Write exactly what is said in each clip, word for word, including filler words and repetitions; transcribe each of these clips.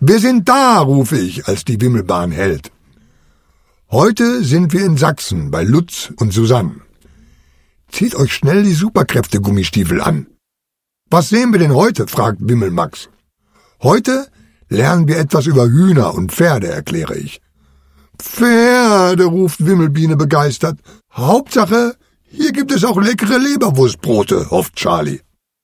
Wir sind da, rufe ich, als die Wimmelbahn hält. Heute sind wir in Sachsen bei Lutz und Susanne. Zieht euch schnell die Superkräfte-Gummistiefel an. Was sehen wir denn heute, fragt Wimmelmax. Heute lernen wir etwas über Hühner und Pferde, erkläre ich. Pferde, ruft Wimmelbiene begeistert. Hauptsache, hier gibt es auch leckere Leberwurstbrote, hofft Charlie.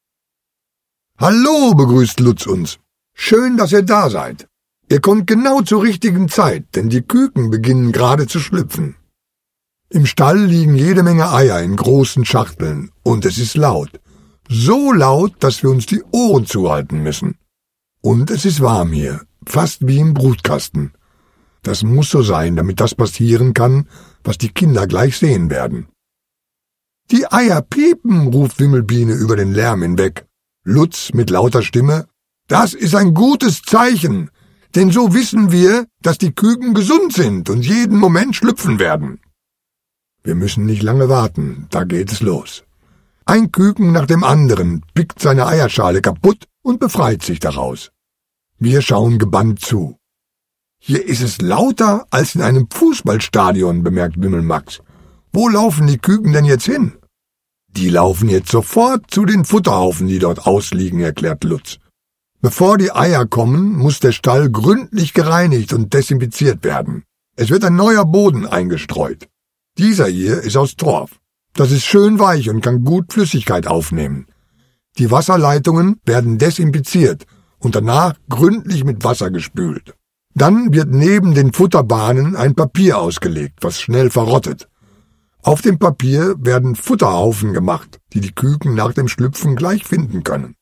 Hallo, begrüßt Lutz uns. Schön, dass ihr da seid. Ihr kommt genau zur richtigen Zeit, denn die Küken beginnen gerade zu schlüpfen. Im Stall liegen jede Menge Eier in großen Schachteln und es ist laut. So laut, dass wir uns die Ohren zuhalten müssen. Und es ist warm hier, fast wie im Brutkasten. Das muss so sein, damit das passieren kann, was die Kinder gleich sehen werden. Die Eier piepen, ruft Wimmelbiene über den Lärm hinweg. Lutz mit lauter Stimme: Das ist ein gutes Zeichen, denn so wissen wir, dass die Küken gesund sind und jeden Moment schlüpfen werden. Wir müssen nicht lange warten, da geht es los. Ein Küken nach dem anderen pickt seine Eierschale kaputt und befreit sich daraus. Wir schauen gebannt zu. Hier ist es lauter als in einem Fußballstadion, bemerkt Wimmelmax. Wo laufen die Küken denn jetzt hin? Die laufen jetzt sofort zu den Futterhaufen, die dort ausliegen, erklärt Lutz. Bevor die Eier kommen, muss der Stall gründlich gereinigt und desinfiziert werden. Es wird ein neuer Boden eingestreut. Dieser hier ist aus Torf. Das ist schön weich und kann gut Flüssigkeit aufnehmen. Die Wasserleitungen werden desinfiziert und danach gründlich mit Wasser gespült. Dann wird neben den Futterbahnen ein Papier ausgelegt, was schnell verrottet. Auf dem Papier werden Futterhaufen gemacht, die die Küken nach dem Schlüpfen gleich finden können.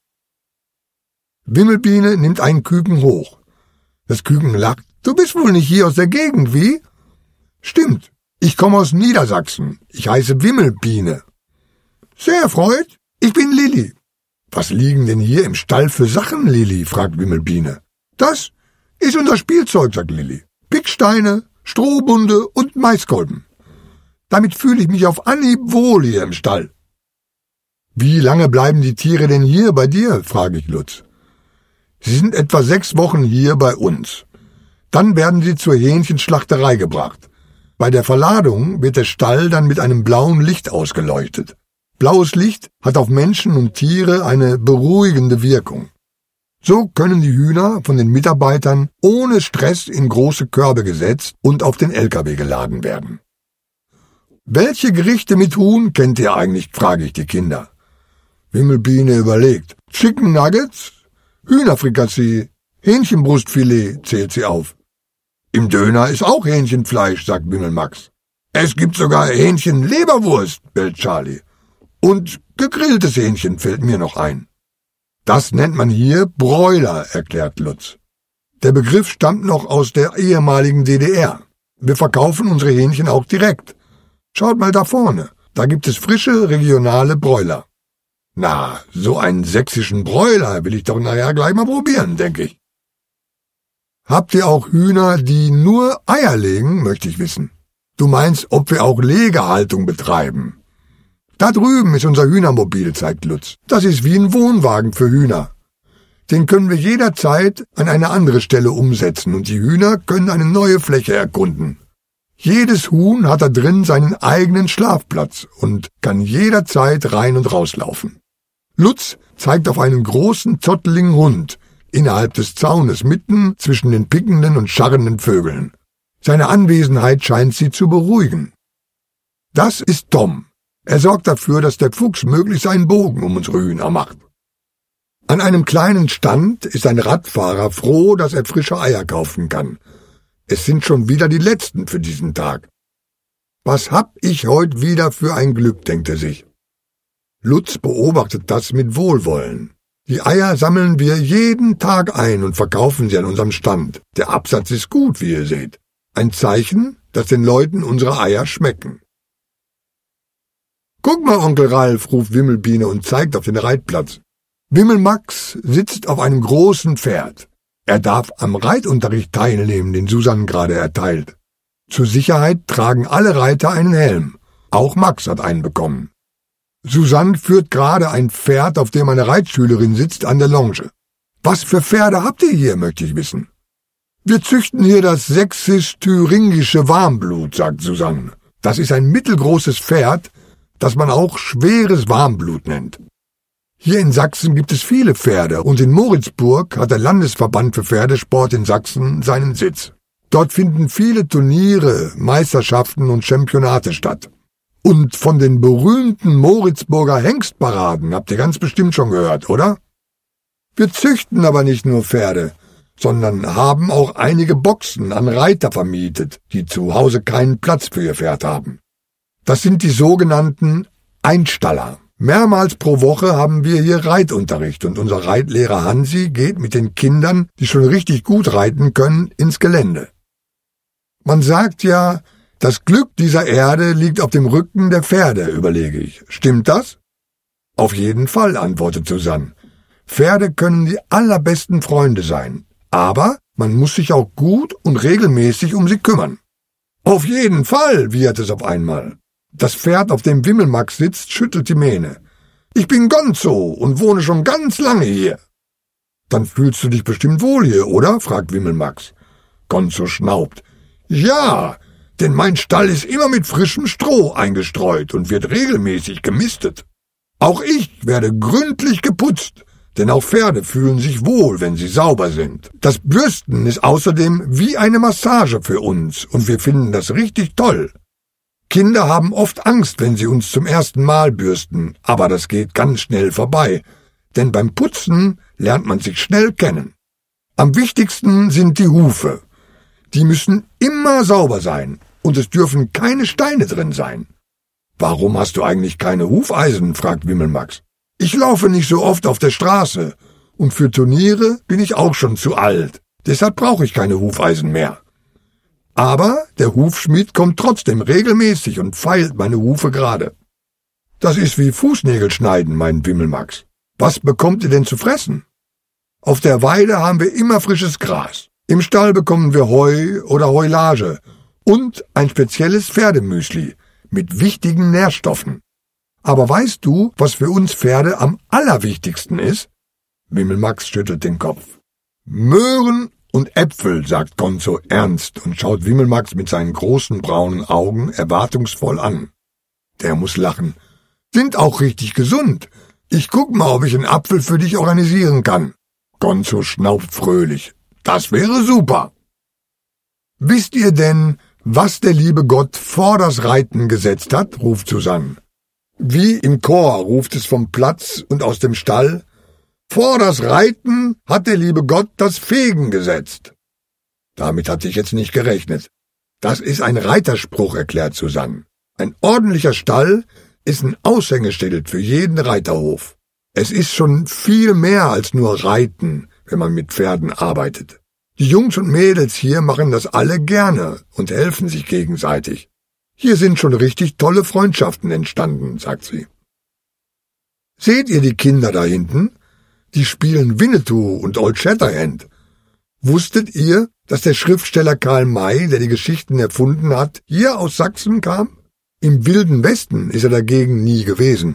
Wimmelbiene nimmt einen Küken hoch. Das Küken lacht. Du bist wohl nicht hier aus der Gegend, wie? Stimmt, ich komme aus Niedersachsen. Ich heiße Wimmelbiene. Sehr erfreut, ich bin Lilli. Was liegen denn hier im Stall für Sachen, Lilli? Fragt Wimmelbiene. Das ist unser Spielzeug, sagt Lilli. Picksteine, Strohbunde und Maiskolben. Damit fühle ich mich auf Anhieb wohl hier im Stall. Wie lange bleiben die Tiere denn hier bei dir, frage ich Lutz. Sie sind etwa sechs Wochen hier bei uns. Dann werden sie zur Hähnchenschlachterei gebracht. Bei der Verladung wird der Stall dann mit einem blauen Licht ausgeleuchtet. Blaues Licht hat auf Menschen und Tiere eine beruhigende Wirkung. So können die Hühner von den Mitarbeitern ohne Stress in große Körbe gesetzt und auf den L K W geladen werden. Welche Gerichte mit Huhn kennt ihr eigentlich, frage ich die Kinder. Wimmelbiene überlegt. Chicken Nuggets, Hühnerfrikassee, Hähnchenbrustfilet, zählt sie auf. Im Döner ist auch Hähnchenfleisch, sagt Wimmelmax. Es gibt sogar Hähnchenleberwurst, bellt Charlie. Und gegrilltes Hähnchen fällt mir noch ein. Das nennt man hier Broiler, erklärt Lutz. Der Begriff stammt noch aus der ehemaligen D D R. Wir verkaufen unsere Hähnchen auch direkt. Schaut mal da vorne, da gibt es frische, regionale Broiler. Na, so einen sächsischen Broiler will ich doch nachher gleich mal probieren, denke ich. Habt ihr auch Hühner, die nur Eier legen, möchte ich wissen. Du meinst, ob wir auch Legehaltung betreiben? Da drüben ist unser Hühnermobil, zeigt Lutz. Das ist wie ein Wohnwagen für Hühner. Den können wir jederzeit an eine andere Stelle umsetzen und die Hühner können eine neue Fläche erkunden. Jedes Huhn hat da drin seinen eigenen Schlafplatz und kann jederzeit rein und rauslaufen. Lutz zeigt auf einen großen, zotteligen Hund innerhalb des Zaunes, mitten zwischen den pickenden und scharrenden Vögeln. Seine Anwesenheit scheint sie zu beruhigen. Das ist Tom. Er sorgt dafür, dass der Fuchs möglichst einen Bogen um unsere Hühner macht. An einem kleinen Stand ist ein Radfahrer froh, dass er frische Eier kaufen kann. Es sind schon wieder die letzten für diesen Tag. Was hab ich heute wieder für ein Glück, denkt er sich. Lutz beobachtet das mit Wohlwollen. Die Eier sammeln wir jeden Tag ein und verkaufen sie an unserem Stand. Der Absatz ist gut, wie ihr seht. Ein Zeichen, dass den Leuten unsere Eier schmecken. Guck mal, Onkel Ralf, ruft Wimmelbiene und zeigt auf den Reitplatz. Wimmelmax sitzt auf einem großen Pferd. Er darf am Reitunterricht teilnehmen, den Susanne gerade erteilt. Zur Sicherheit tragen alle Reiter einen Helm. Auch Max hat einen bekommen. Susanne führt gerade ein Pferd, auf dem eine Reitschülerin sitzt, an der Longe. Was für Pferde habt ihr hier, möchte ich wissen. Wir züchten hier das sächsisch-thüringische Warmblut, sagt Susanne. Das ist ein mittelgroßes Pferd, das man auch schweres Warmblut nennt. Hier in Sachsen gibt es viele Pferde und in Moritzburg hat der Landesverband für Pferdesport in Sachsen seinen Sitz. Dort finden viele Turniere, Meisterschaften und Championate statt. Und von den berühmten Moritzburger Hengstparaden habt ihr ganz bestimmt schon gehört, oder? Wir züchten aber nicht nur Pferde, sondern haben auch einige Boxen an Reiter vermietet, die zu Hause keinen Platz für ihr Pferd haben. Das sind die sogenannten Einstaller. Mehrmals pro Woche haben wir hier Reitunterricht und unser Reitlehrer Hansi geht mit den Kindern, die schon richtig gut reiten können, ins Gelände. Man sagt ja, das Glück dieser Erde liegt auf dem Rücken der Pferde, überlege ich. Stimmt das? Auf jeden Fall, antwortet Susanne. Pferde können die allerbesten Freunde sein, aber man muss sich auch gut und regelmäßig um sie kümmern. Auf jeden Fall, wiehert es auf einmal. Das Pferd, auf dem Wimmelmax sitzt, schüttelt die Mähne. Ich bin Gonzo und wohne schon ganz lange hier. Dann fühlst du dich bestimmt wohl hier, oder? Fragt Wimmelmax. Gonzo schnaubt. Ja, denn mein Stall ist immer mit frischem Stroh eingestreut und wird regelmäßig gemistet. Auch ich werde gründlich geputzt, denn auch Pferde fühlen sich wohl, wenn sie sauber sind. Das Bürsten ist außerdem wie eine Massage für uns und wir finden das richtig toll. Kinder haben oft Angst, wenn sie uns zum ersten Mal bürsten, aber das geht ganz schnell vorbei, denn beim Putzen lernt man sich schnell kennen. Am wichtigsten sind die Hufe. Die müssen immer sauber sein und es dürfen keine Steine drin sein. Warum hast du eigentlich keine Hufeisen? Fragt Wimmelmax. Ich laufe nicht so oft auf der Straße und für Turniere bin ich auch schon zu alt. Deshalb brauche ich keine Hufeisen mehr. Aber der Hufschmied kommt trotzdem regelmäßig und feilt meine Hufe gerade. Das ist wie Fußnägel schneiden, meint Wimmelmax. Was bekommt ihr denn zu fressen? Auf der Weide haben wir immer frisches Gras. Im Stall bekommen wir Heu oder Heulage und ein spezielles Pferdemüsli mit wichtigen Nährstoffen. Aber weißt du, was für uns Pferde am allerwichtigsten ist? Wimmelmax schüttelt den Kopf. Möhren und Äpfel, sagt Gonzo ernst und schaut Wimmelmax mit seinen großen braunen Augen erwartungsvoll an. Der muss lachen. Sind auch richtig gesund. Ich guck mal, ob ich einen Apfel für dich organisieren kann. Gonzo schnaubt fröhlich. Das wäre super. Wisst ihr denn, was der liebe Gott vor das Reiten gesetzt hat? Ruft Susanne. Wie im Chor ruft es vom Platz und aus dem Stall. Vor das Reiten hat der liebe Gott das Fegen gesetzt. Damit hatte ich jetzt nicht gerechnet. Das ist ein Reiterspruch, erklärt Susanne. Ein ordentlicher Stall ist ein Aushängeschild für jeden Reiterhof. Es ist schon viel mehr als nur Reiten, wenn man mit Pferden arbeitet. Die Jungs und Mädels hier machen das alle gerne und helfen sich gegenseitig. Hier sind schon richtig tolle Freundschaften entstanden, sagt sie. Seht ihr die Kinder da hinten? Die spielen Winnetou und Old Shatterhand. Wusstet ihr, dass der Schriftsteller Karl May, der die Geschichten erfunden hat, hier aus Sachsen kam? Im Wilden Westen ist er dagegen nie gewesen.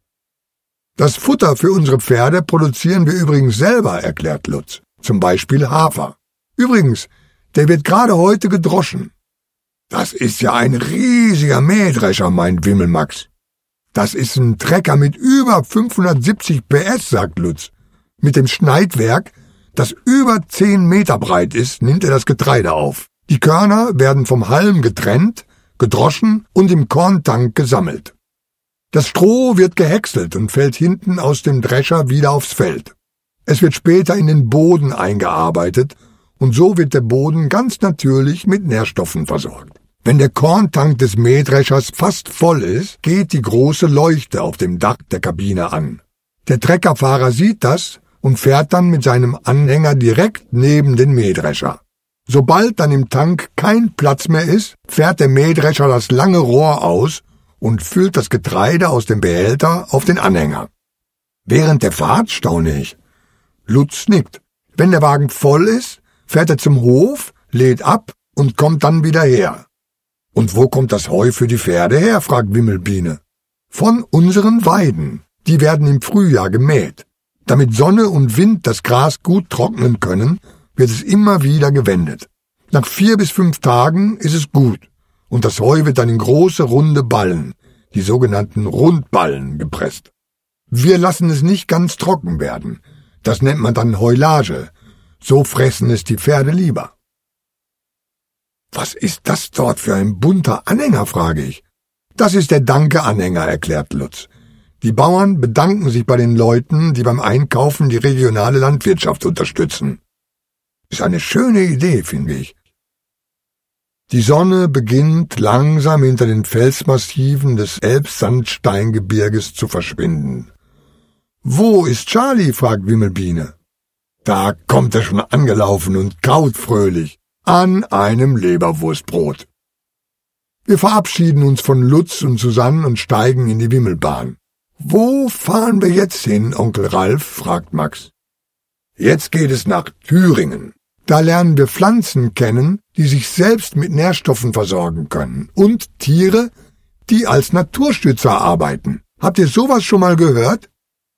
Das Futter für unsere Pferde produzieren wir übrigens selber, erklärt Lutz. Zum Beispiel Hafer. Übrigens, der wird gerade heute gedroschen. Das ist ja ein riesiger Mähdrescher, meint Wimmelmax. Das ist ein Trecker mit über fünfhundertsiebzig P S, sagt Lutz. Mit dem Schneidwerk, das über zehn Meter breit ist, nimmt er das Getreide auf. Die Körner werden vom Halm getrennt, gedroschen und im Korntank gesammelt. Das Stroh wird gehäckselt und fällt hinten aus dem Drescher wieder aufs Feld. Es wird später in den Boden eingearbeitet und so wird der Boden ganz natürlich mit Nährstoffen versorgt. Wenn der Korntank des Mähdreschers fast voll ist, geht die große Leuchte auf dem Dach der Kabine an. Der Treckerfahrer sieht das und fährt dann mit seinem Anhänger direkt neben den Mähdrescher. Sobald dann im Tank kein Platz mehr ist, fährt der Mähdrescher das lange Rohr aus und füllt das Getreide aus dem Behälter auf den Anhänger. Während der Fahrt staune ich. Lutz nickt. Wenn der Wagen voll ist, fährt er zum Hof, lädt ab und kommt dann wieder her. Und wo kommt das Heu für die Pferde her, fragt Wimmelbiene. Von unseren Weiden. Die werden im Frühjahr gemäht. Damit Sonne und Wind das Gras gut trocknen können, wird es immer wieder gewendet. Nach vier bis fünf Tagen ist es gut und das Heu wird dann in große runde Ballen, die sogenannten Rundballen, gepresst. Wir lassen es nicht ganz trocken werden. Das nennt man dann Heulage. So fressen es die Pferde lieber. Was ist das dort für ein bunter Anhänger, frage ich. Das ist der Danke-Anhänger, erklärt Lutz. Die Bauern bedanken sich bei den Leuten, die beim Einkaufen die regionale Landwirtschaft unterstützen. Ist eine schöne Idee, finde ich. Die Sonne beginnt langsam hinter den Felsmassiven des Elbsandsteingebirges zu verschwinden. »Wo ist Charlie?« fragt Wimmelbiene. Da kommt er schon angelaufen und kaut fröhlich an einem Leberwurstbrot. Wir verabschieden uns von Lutz und Susanne und steigen in die Wimmelbahn. »Wo fahren wir jetzt hin, Onkel Ralf?« fragt Max. »Jetzt geht es nach Thüringen. Da lernen wir Pflanzen kennen, die sich selbst mit Nährstoffen versorgen können, und Tiere, die als Naturstützer arbeiten. Habt ihr sowas schon mal gehört?«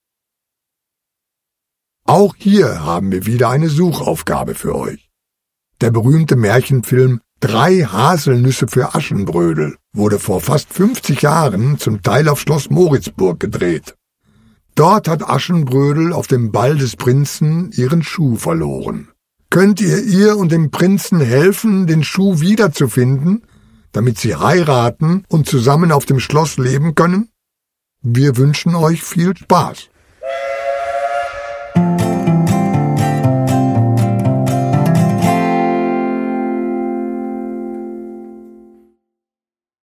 Auch hier haben wir wieder eine Suchaufgabe für euch. Der berühmte Märchenfilm »Drei Haselnüsse für Aschenbrödel« wurde vor fast fünfzig Jahren zum Teil auf Schloss Moritzburg gedreht. Dort hat Aschenbrödel auf dem Ball des Prinzen ihren Schuh verloren. Könnt ihr ihr und dem Prinzen helfen, den Schuh wiederzufinden, damit sie heiraten und zusammen auf dem Schloss leben können? Wir wünschen euch viel Spaß.